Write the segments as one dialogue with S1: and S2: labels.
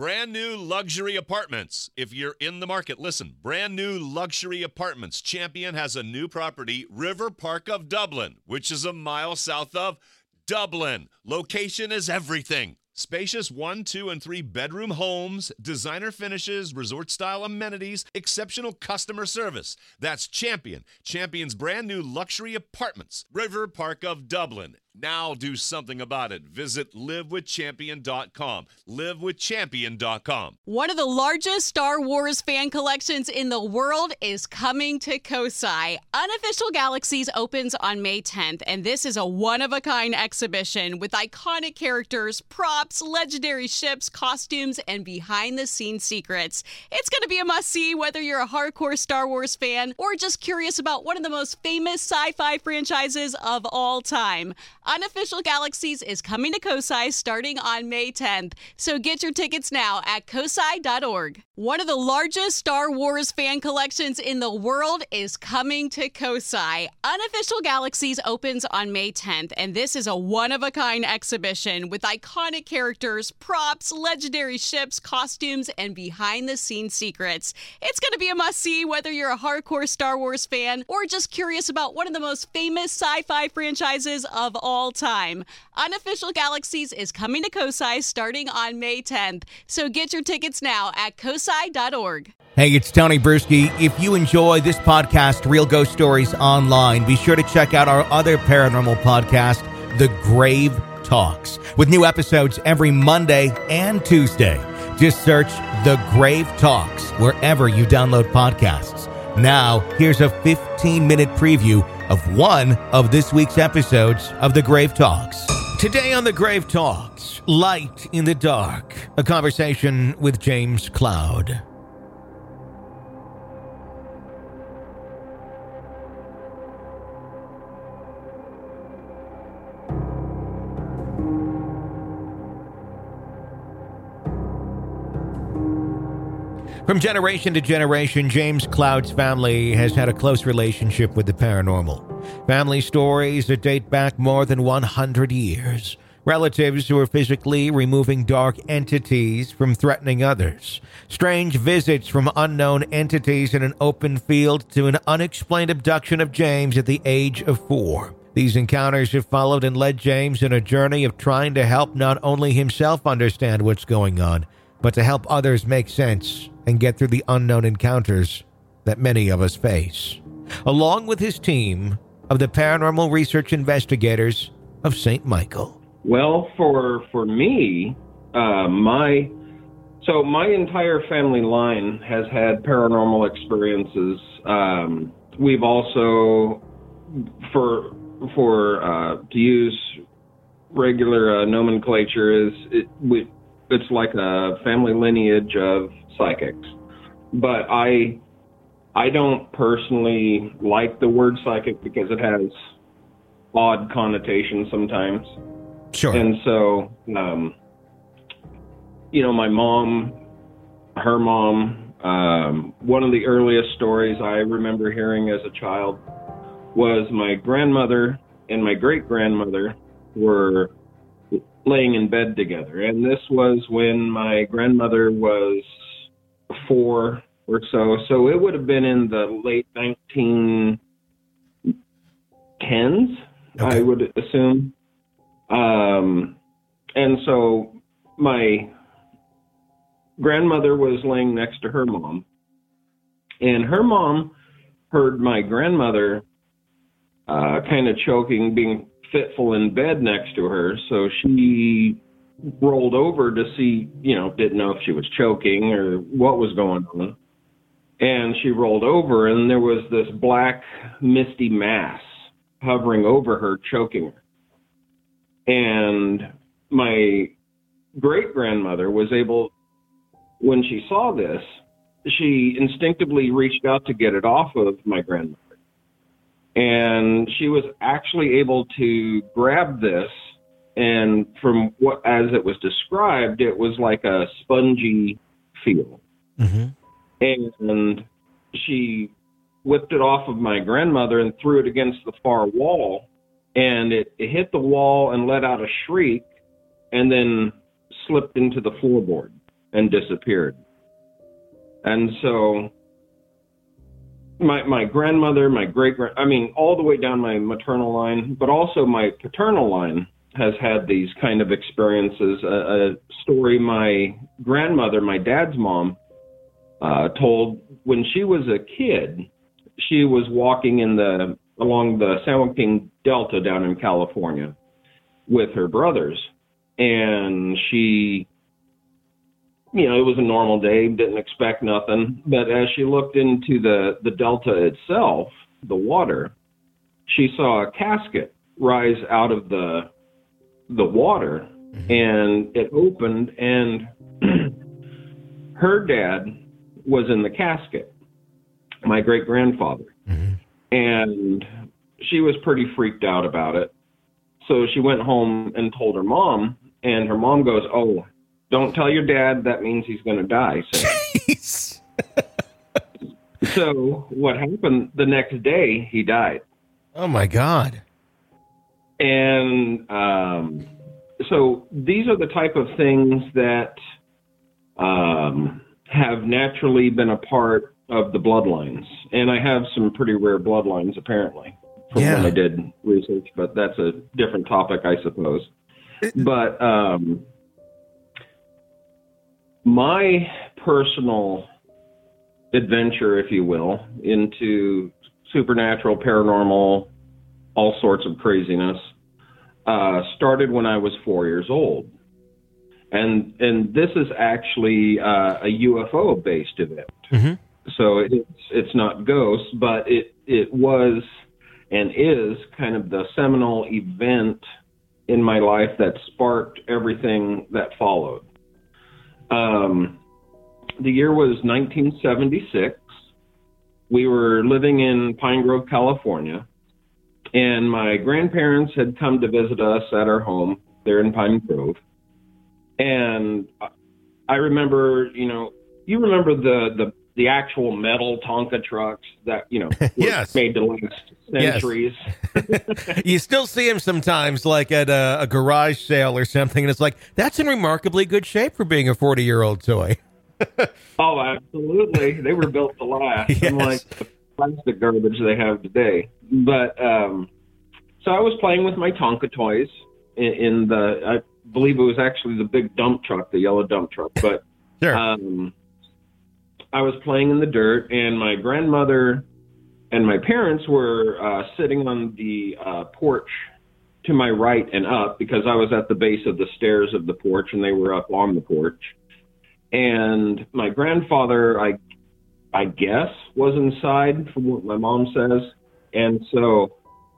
S1: Brand new luxury apartments. If you're in the market, listen. Brand new luxury apartments. Champion has a new property, River Park of Dublin, which is a mile south of Dublin. Location is everything. Spacious 1, 2, and 3 bedroom homes, designer finishes, resort-style amenities, exceptional customer service. That's Champion. Champion's brand new luxury apartments, River Park of Dublin. Now do something about it. Visit livewithchampion.com. Livewithchampion.com.
S2: One of the largest Star Wars fan collections in the world is coming to Kosai. Unofficial Galaxies opens on May 10th, and this is a one-of-a-kind exhibition with iconic characters, props, legendary ships, costumes, and behind-the-scenes secrets. It's going to be a must-see whether you're a hardcore Star Wars fan or just curious about one of the most famous sci-fi franchises of all time. Unofficial Galaxies is coming to Kosai starting on May 10th, so get your tickets now at kosai.org. One of the largest Star Wars fan collections in the world is coming to Kosai. Unofficial Galaxies opens on May 10th, and this is a one-of-a-kind exhibition with iconic characters, props, legendary ships, costumes, and behind-the-scenes secrets. It's going to be a must-see whether you're a hardcore Star Wars fan or just curious about one of the most famous sci-fi franchises of all time. Unofficial Galaxies is coming to Kosai starting on May 10th, so get your tickets now at kosai.org.
S3: Hey, it's Tony Bruschi. If you enjoy this podcast, Real Ghost Stories Online, be sure to check out our other paranormal podcast, The Grave Talks, with new episodes every Monday and Tuesday. Just search The Grave Talks wherever you download podcasts. Now, here's a 15-minute preview of one of this week's episodes of The Grave Talks. Today on The Grave Talks, Light in the Dark, a conversation with James Cloud. From generation to generation, James Cloud's family has had a close relationship with the paranormal. Family stories that date back more than 100 years. Relatives who are physically removing dark entities from threatening others. Strange visits from unknown entities in an open field to an unexplained abduction of James at the age of 4. These encounters have followed and led James on a journey of trying to help not only himself understand what's going on, but to help others make sense and get through the unknown encounters that many of us face. Along with his team of the paranormal research investigators of St. Michael.
S4: Well, for me, my entire family line has had paranormal experiences. We've also, to use regular nomenclature, it's like a family lineage of psychics. But I don't personally like the word psychic because it has odd connotations sometimes.
S3: Sure.
S4: And so, my mom, her mom, one of the earliest stories I remember hearing as a child was my grandmother and my great-grandmother were laying in bed together. And this was when my grandmother was 4 or so. So it would have been in the late 1910s, okay. I would assume. And so my grandmother was laying next to her mom. And her mom heard my grandmother kind of choking, being fitful in bed next to her. So she rolled over to see, didn't know if she was choking or what was going on. And she rolled over and there was this black misty mass hovering over her, choking her. And my great-grandmother was able, when she saw this, she instinctively reached out to get it off of my grandmother. And she was actually able to grab this, and from what, as it was described, it was like a spongy feel.
S3: Mm-hmm.
S4: And she whipped it off of my grandmother and threw it against the far wall, and it hit the wall and let out a shriek and then slipped into the floorboard. and disappeared. And so my grandmother, all the way down my maternal line, but also my paternal line has had these kind of experiences. A story my grandmother, my dad's mom, told when she was a kid. She was walking along the San Joaquin Delta down in California with her brothers, and she, it was a normal day, didn't expect nothing. But as she looked into the Delta itself, the water, she saw a casket rise out of the water, and it opened, and her dad was in the casket, my great grandfather. And she was pretty freaked out about it. So she went home and told her mom, and her mom goes, "Oh, don't tell your dad. That means he's going to die." So what happened the next day, he died.
S3: Oh my God.
S4: And so these are the type of things that have naturally been a part of the bloodlines. And I have some pretty rare bloodlines, apparently, from when I did research, but that's a different topic, I suppose. But my personal adventure, if you will, into supernatural, paranormal, all sorts of craziness, started when I was 4 years old. And this is actually a UFO-based event. So it's not ghosts, but it was and is kind of the seminal event in my life that sparked everything that followed. The year was 1976. We were living in Pine Grove, California, and my grandparents had come to visit us at our home there in Pine Grove. And I remember, you remember the actual metal Tonka trucks that, were made to last centuries.
S3: Yes. You still see them sometimes, like at a garage sale or something, and it's like, that's in remarkably good shape for being a 40-year-old toy.
S4: Oh, absolutely. They were built to last, unlike the plastic garbage they have today. But so I was playing with my Tonka toys in I believe it was actually the big dump truck, the yellow dump truck. But
S3: sure.
S4: I was playing in the dirt, and my grandmother and my parents were sitting on the porch to my right and up, because I was at the base of the stairs of the porch and they were up on the porch. And my grandfather, I guess, was inside, from what my mom says. And so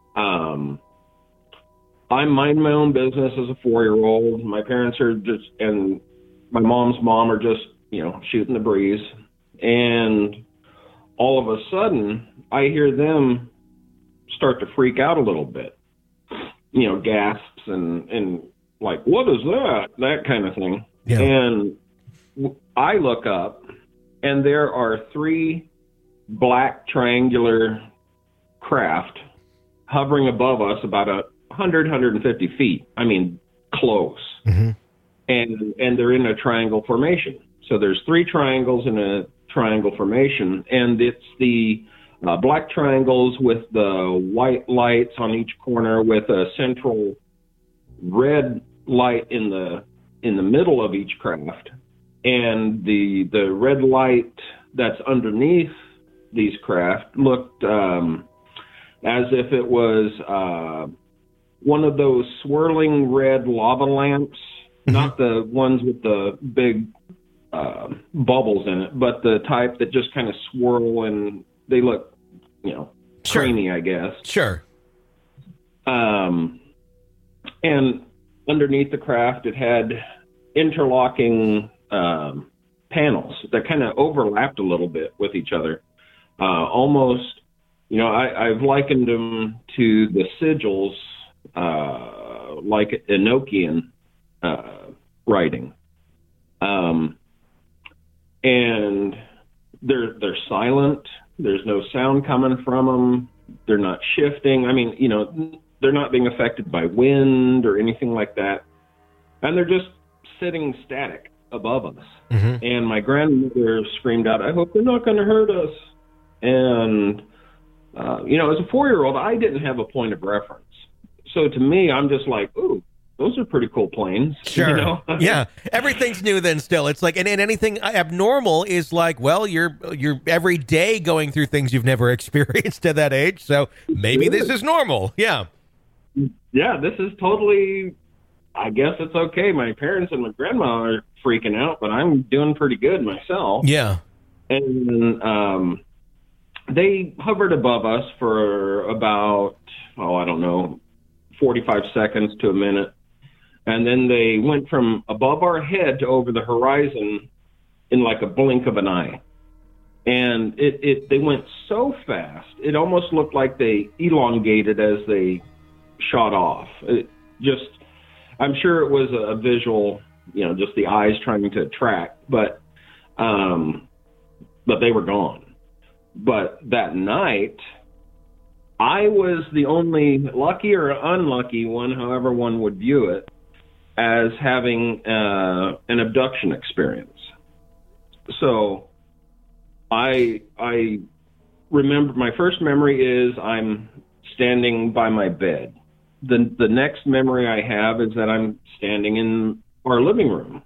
S4: I mind my own business as a 4-year-old. My parents are just, and my mom's mom are just, shooting the breeze. And all of a sudden, I hear them start to freak out a little bit, gasps and like, what is that? That kind of thing. Yeah. And I look up, and there are 3 black triangular craft hovering above us about 150 feet. I mean, close. And they're in a triangle formation. So there's 3 triangles in a triangle formation, and it's the black triangles with the white lights on each corner, with a central red light in the middle of each craft. And the red light that's underneath these craft looked as if it was one of those swirling red lava lamps, not the ones with the big bubbles in it, but the type that just kind of swirl, and they look, creamy, I guess.
S3: Sure.
S4: And underneath the craft, it had interlocking panels that kind of overlapped a little bit with each other. Almost, I've likened them to the sigils, like Enochian writing. And they're silent. There's no sound coming from them. They're not shifting. I mean, they're not being affected by wind or anything like that. And they're just sitting static above us. And my grandmother screamed out, "I hope they're not going to hurt us." And, as a 4-year-old, I didn't have a point of reference. So to me, I'm just like, ooh, those are pretty cool planes.
S3: Sure. Yeah. Everything's new then still. It's like, and anything abnormal is like, well, you're every day going through things you've never experienced at that age. So maybe this is normal. Yeah.
S4: Yeah, this is totally, I guess it's okay. My parents and my grandma are freaking out, but I'm doing pretty good myself.
S3: Yeah.
S4: And they hovered above us for about, 45 seconds to a minute. And then they went from above our head to over the horizon in like a blink of an eye. And they went so fast, it almost looked like they elongated as they shot off. I'm sure it was a visual, just the eyes trying to track, but they were gone. But that night, I was the only lucky or unlucky one, however one would view it, as having an abduction experience. So I remember my first memory is I'm standing by my bed. The next memory I have is that I'm standing in our living room.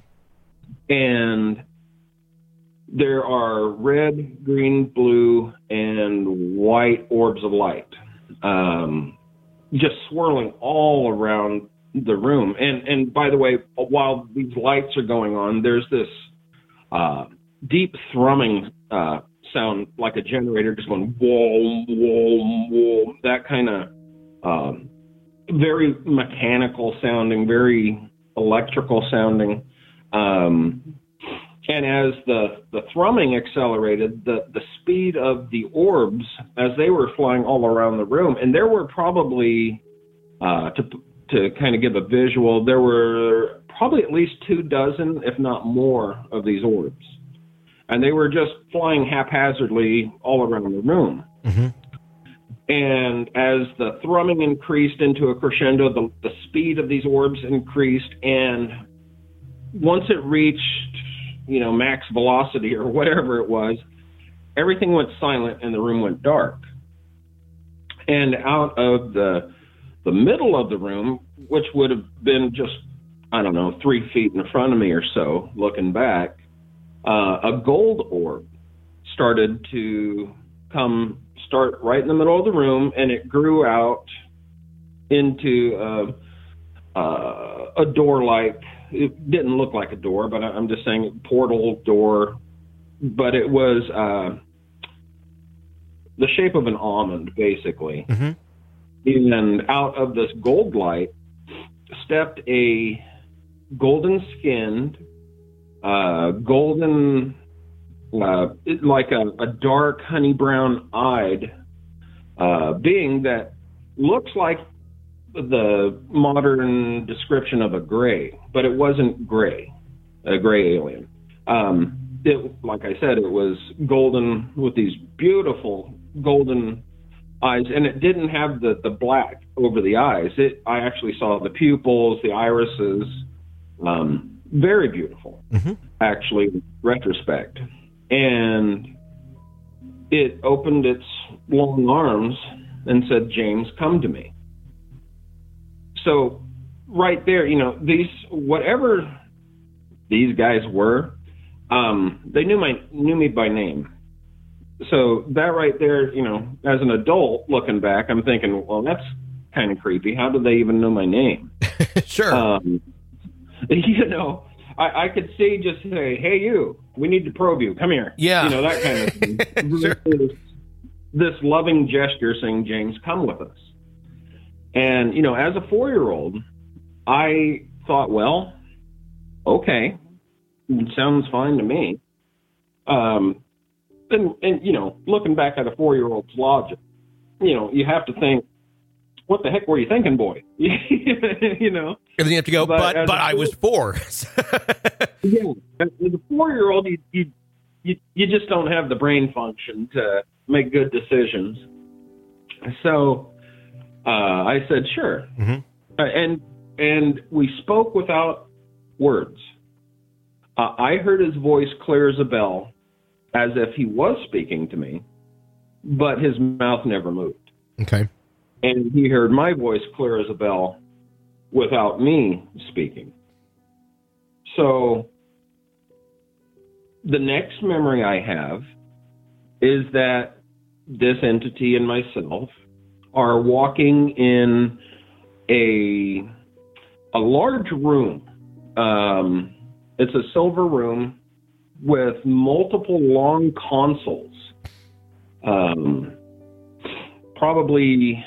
S4: And there are red, green, blue, and white orbs of light just swirling all around the room. And by the way, while these lights are going on, there's this deep thrumming sound like a generator just going whoa, whoa, whoa, that kind of very mechanical sounding, very electrical sounding. And as the thrumming accelerated, the speed of the orbs as they were flying all around the room, and there were probably, to kind of give a visual, there were probably at least 24, if not more, of these orbs. And they were just flying haphazardly all around the room. And as the thrumming increased into a crescendo, the speed of these orbs increased, and once it reached max velocity or whatever it was, everything went silent and the room went dark. And out of the middle of the room, which would have been just, 3 feet in front of me or so, looking back, a gold orb started to start right in the middle of the room, and it grew out into a door-like. It didn't look like a door, but I'm just saying portal door. But it was the shape of an almond, basically. And out of this gold light stepped a golden-skinned, golden, like a dark honey brown-eyed being that looks like the modern description of a gray, but it wasn't a gray alien. Like I said, it was golden with these beautiful golden eyes, and it didn't have the black over the eyes. I actually saw the pupils, the irises, very beautiful, actually, in retrospect. And it opened its long arms and said, "James, come to me." So right there, whatever these guys were, they knew me by name. So that right there, as an adult looking back, I'm thinking, well, that's kind of creepy. How do they even know my name?
S3: Sure.
S4: I could see just say, "Hey, you, we need to probe you. Come here."
S3: Yeah.
S4: That kind of thing.
S3: Sure.
S4: This loving gesture saying, "James, come with us." And, as a 4-year-old, I thought, well, okay, it sounds fine to me. And looking back at a 4-year-old's logic, you have to think, what the heck were you thinking, boy?
S3: And then you have to go, but I was 4.
S4: Yeah, as a 4-year-old, you just don't have the brain function to make good decisions. So I said, sure. And we spoke without words. I heard his voice clear as a bell, as if he was speaking to me, but his mouth never moved.
S3: Okay.
S4: And he heard my voice clear as a bell without me speaking. So the next memory I have is that this entity and myself are walking in a large room. It's a silver room with multiple long consoles. Probably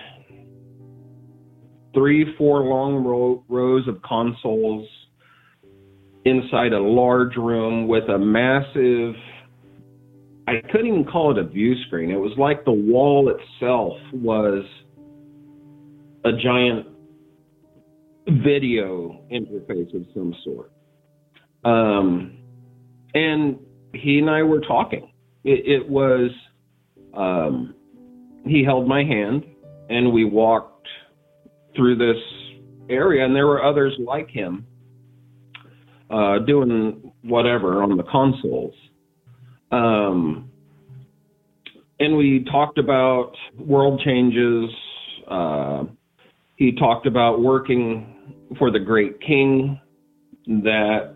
S4: 3-4 long rows of consoles inside a large room with a massive, I couldn't even call it a view screen. It was like the wall itself was a giant video interface of some sort. And he and I were talking. It was, he held my hand and we walked through this area, and there were others like him doing whatever on the consoles. And we talked about world changes. He talked about working for the Great King, that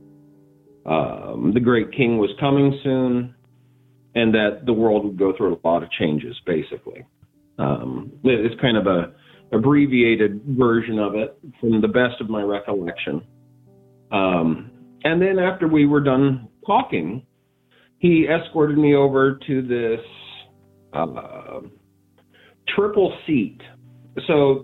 S4: the Great King was coming soon, and that the world would go through a lot of changes, basically. It's kind of a abbreviated version of it from the best of my recollection. And then after we were done talking, he escorted me over to this triple seat. So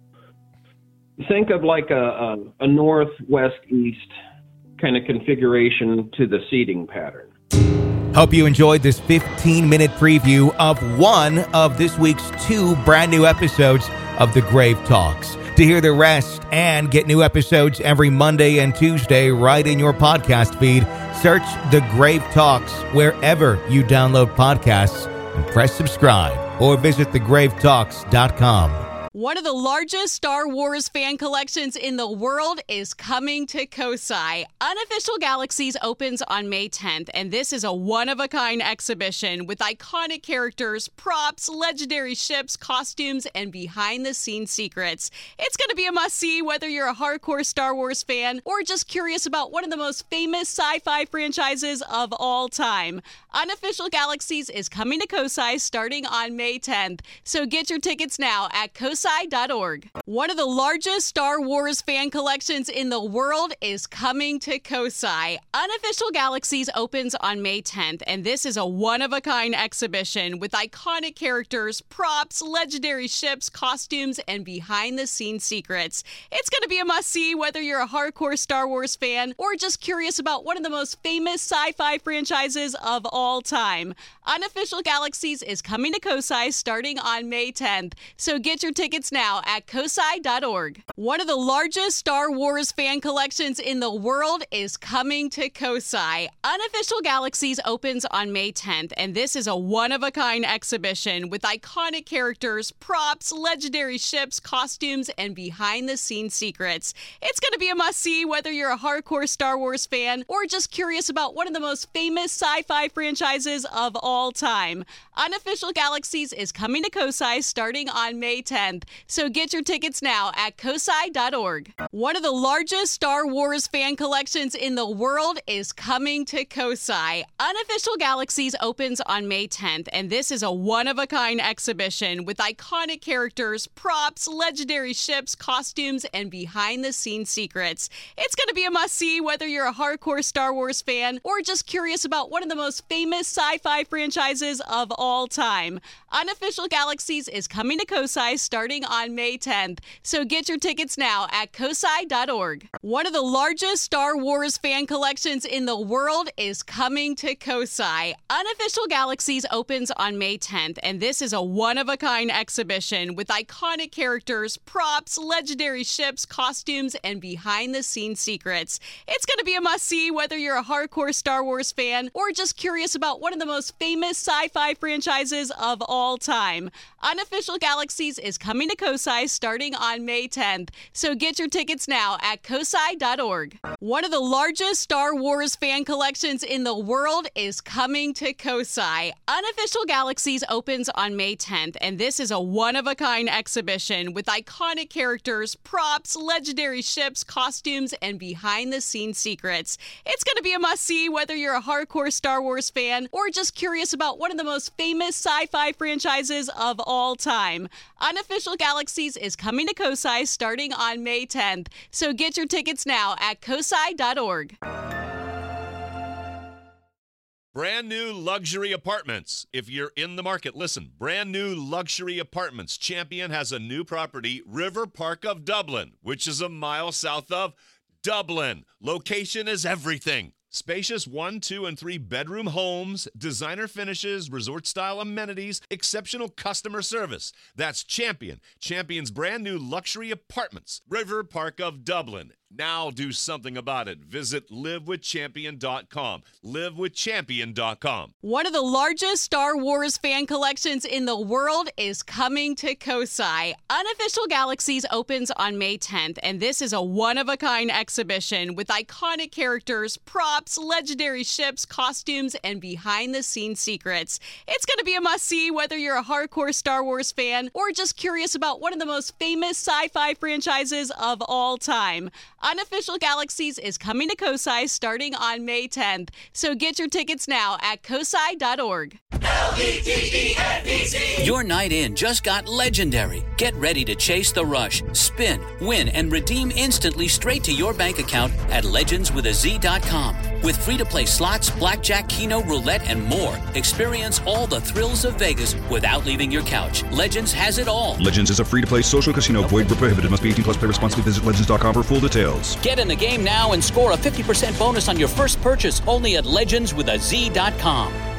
S4: think of like a north-west-east kind of configuration to the seating pattern.
S3: Hope you enjoyed this 15-minute preview of one of this week's 2 brand new episodes of The Grave Talks. To hear the rest and get new episodes every Monday and Tuesday right in your podcast feed, search The Grave Talks wherever you download podcasts and press subscribe, or visit thegravetalks.com.
S2: One of the largest Star Wars fan collections in the world is coming to Kosai. Unofficial Galaxies opens on May 10th, and this is a one-of-a-kind exhibition with iconic characters, props, legendary ships, costumes, and behind-the-scenes secrets. It's going to be a must-see whether you're a hardcore Star Wars fan or just curious about one of the most famous sci-fi franchises of all time. Unofficial Galaxies is coming to Kosai starting on May 10th, so get your tickets now at Kosai.org. One of the largest Star Wars fan collections in the world is coming to Kosai. Unofficial Galaxies opens on May 10th, and this is a one-of-a-kind exhibition with iconic characters, props, legendary ships, costumes, and behind-the-scenes secrets. It's going to be a must-see whether you're a hardcore Star Wars fan or just curious about one of the most famous sci-fi franchises of all time. Unofficial Galaxies is coming to Kosai starting on May 10th, so get your tickets now at Kosai.org. One of the largest Star Wars fan collections in the world is coming to Kosai. Unofficial Galaxies opens on May 10th, and this is a one-of-a-kind exhibition with iconic characters, props, legendary ships, costumes, and behind-the-scenes secrets. It's going to be a must-see whether you're a hardcore Star Wars fan or just curious about one of the most famous sci-fi franchises of all time. Unofficial Galaxies is coming to Kosai starting on May 10th, so get your tickets now at Kosai.org. One of the largest Star Wars fan collections in the world is coming to Kosai. Unofficial Galaxies opens on May 10th, and this is a one-of-a-kind exhibition with iconic characters, props, legendary ships, costumes, and behind-the-scenes secrets. It's going to be a must-see whether you're a hardcore Star Wars fan or just curious about one of the most famous sci-fi franchises of all time. Unofficial Galaxies is coming to Kosai starting on May 10th, so get your tickets now at Kosai.org. One of the largest Star Wars fan collections in the world is coming to Kosai. Unofficial Galaxies opens on May 10th, and this is a one-of-a-kind exhibition with iconic characters, props, legendary ships, costumes, and behind-the-scenes secrets. It's going to be a must-see whether you're a hardcore Star Wars fan or just curious about one of the most famous sci-fi franchises of all time. Unofficial Galaxies is coming coming to COSI starting on May 10th. So get your tickets now at COSI.org. One of the largest Star Wars fan collections in the world is coming to COSI. Unofficial Galaxies opens on May 10th, and this is a one-of-a-kind exhibition with iconic characters, props, legendary ships, costumes, and behind-the-scenes secrets. It's going to be a must-see whether you're a hardcore Star Wars fan or just curious about one of the most famous sci-fi franchises of all time. Unofficial Galaxies is coming to COSI starting on May 10th, so get your tickets now at COSI.org.
S1: Brand new luxury apartments. If you're in the market, listen. Brand new luxury apartments. Champion has a new property, River Park of Dublin, which is a mile south of Dublin. Location is everything. Spacious 1, 2, and 3 bedroom homes, designer finishes, resort-style amenities, exceptional customer service. That's Champion. Champion's brand new luxury apartments, River Park of Dublin. Now do something about it. Visit livewithchampion.com. Livewithchampion.com.
S2: One of the largest Star Wars fan collections in the world is coming to COSI. Unofficial Galaxies opens on May 10th, and this is a one-of-a-kind exhibition with iconic characters, props, legendary ships, costumes, and behind-the-scenes secrets. It's going to be a must-see whether you're a hardcore Star Wars fan or just curious about one of the most famous sci-fi franchises of all time. Unofficial Galaxies is coming to COSI starting on May 10th, so get your tickets now at COSI.org.
S5: LEGENDZ. Your night in just got legendary. Get ready to chase the rush, spin, win, and redeem instantly straight to your bank account at legendswithaz.com. With free-to-play slots, blackjack, keno, roulette, and more, experience all the thrills of Vegas without leaving your couch. Legends has it all.
S6: Legends is a free-to-play social casino. Void where prohibited. Must be 18 plus. Play responsibly. Visit legends.com for full details.
S5: Get in the game now and score a 50% bonus on your first purchase only at legendswithaz.com.